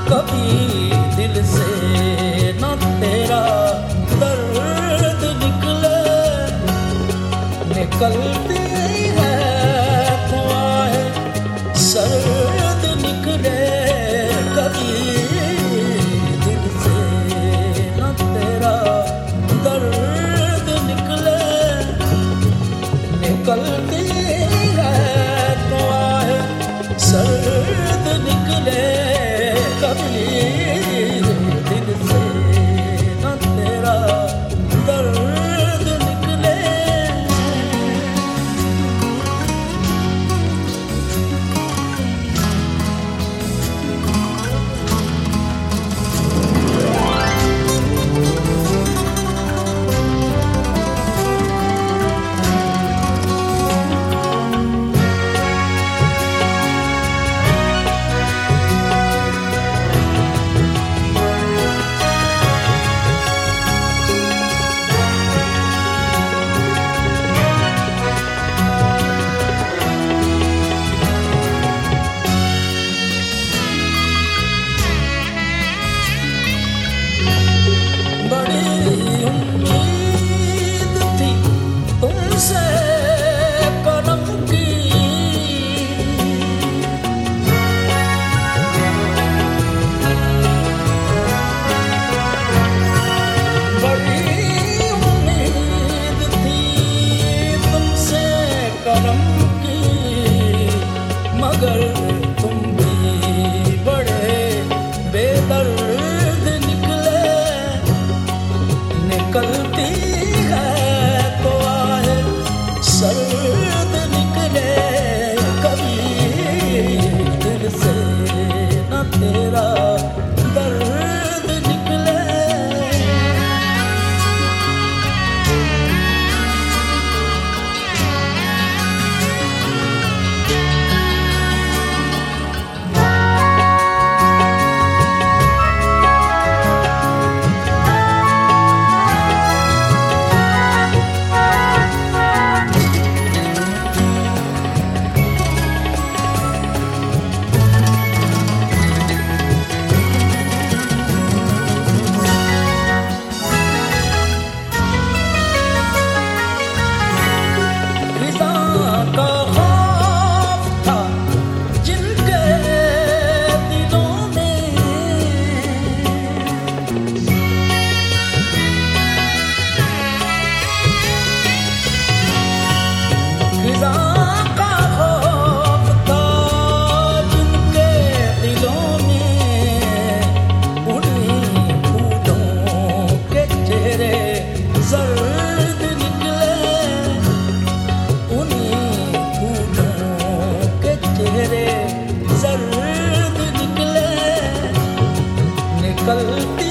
कभी दिल से न तेरा दर्द निकले, निकलती है तो आहे सर्द निकले, कभी दिल से न तेरा दर्द निकले, निकलती है तो आहे सर्द निकले, कभी दिल से न तेरा दर्द निकले। मगर तुम भी बड़े बेदर्द निकले, निकलती है तो आहे सर्द निकले, कभी दिल से न तेरा दर्द निकले। जर्द निकले, निकलती